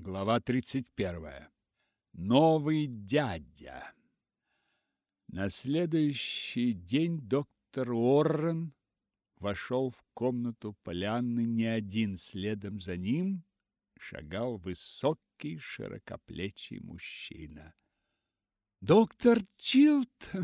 Глава 31. Новый дядя. На следующий день доктор Уоррен вошел в комнату Полианны не один, следом за ним шагал высокий, широкоплечий мужчина. «Доктор Чилтон!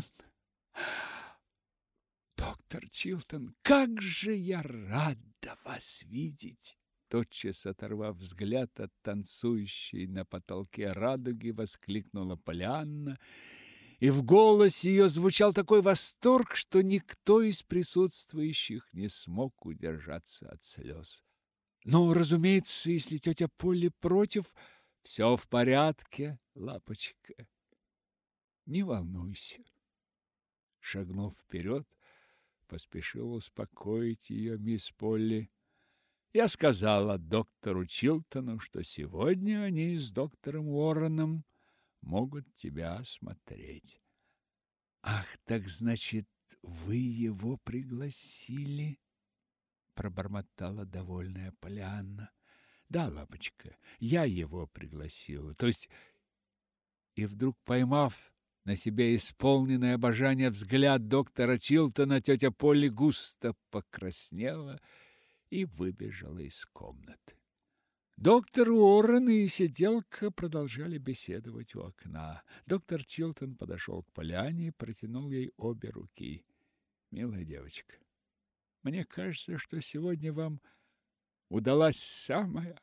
Доктор Чилтон, как же я рада вас видеть!» Тотчас, оторвав взгляд от танцующей на потолке радуги, воскликнула Полианна, и в голосе ее звучал такой восторг, что никто из присутствующих не смог удержаться от слез. «Ну, разумеется, если тетя Полли против, все в порядке, лапочка. Не волнуйся». Шагнув вперед, поспешил успокоить ее мисс Полли. «Я сказала доктору Чилтону, что сегодня они с доктором Уорреном могут тебя осмотреть». «Ах, так значит, вы его пригласили?» пробормотала довольная Полианна. «Да, лапочка, я его пригласила. То есть...» И вдруг, поймав на себе исполненное обожания взгляд доктора Чилтона, тетя Полли густо покраснела и выбежала из комнаты. Доктор Уоррен и сиделка продолжали беседовать у окна. Доктор Чилтон подошел к Полианне и протянул ей обе руки. «Милая девочка, мне кажется, что сегодня вам удалась самая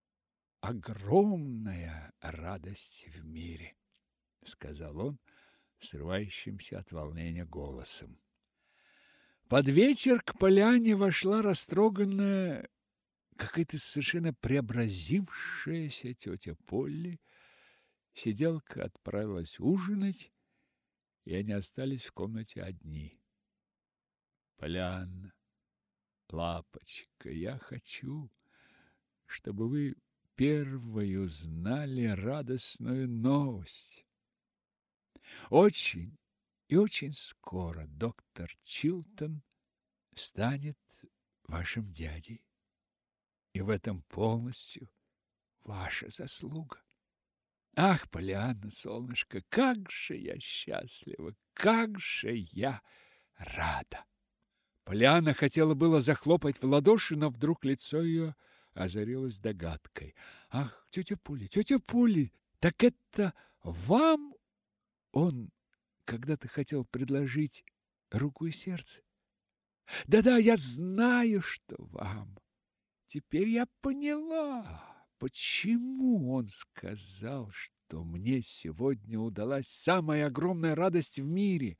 огромная радость в мире», сказал он срывающимся от волнения голосом. Под вечер к Полианне вошла растроганная, какая-то совершенно преобразившаяся тетя Полли. Сиделка отправилась ужинать, и они остались в комнате одни. «Полианна, лапочка, я хочу, чтобы вы первой узнали радостную новость. Очень и очень скоро доктор Чилтон станет вашим дядей. И в этом полностью ваша заслуга. Ах, Полианна, солнышко, как же я счастлива, как же я рада!» Полианна хотела было захлопать в ладоши, но вдруг лицо ее озарилось догадкой. «Ах, тетя Поли, так это вам он когда-то хотел предложить руку и сердце? Да-да, я знаю, что вам. Теперь я поняла, почему он сказал, что мне сегодня удалась самая огромная радость в мире.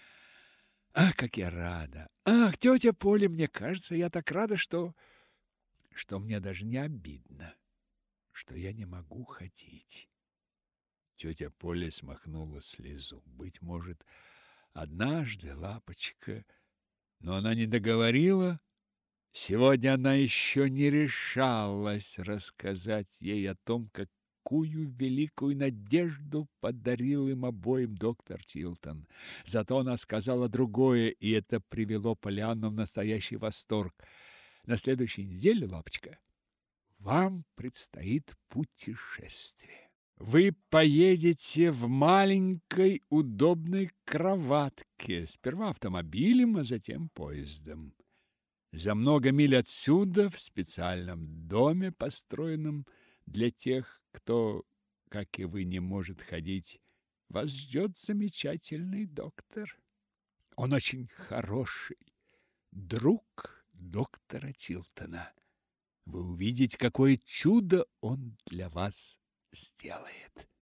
Ах, как я рада! Ах, тетя Поля, мне кажется, я так рада, что мне даже не обидно, что я не могу ходить». Тетя Поля смахнула слезу. «Быть может, однажды, лапочка...» Но она не договорила. Сегодня она еще не решалась рассказать ей о том, какую великую надежду подарил им обоим доктор Чилтон. Зато она сказала другое, и это привело Полианну в настоящий восторг. «На следующей неделе, лапочка, вам предстоит путешествие. Вы поедете в маленькой удобной кроватке, сперва автомобилем, а затем поездом. За много миль отсюда, в специальном доме, построенном для тех, кто, как и вы, не может ходить, вас ждет замечательный доктор. Он очень хороший друг доктора Чилтона. Вы увидите, какое чудо он для вас сделает».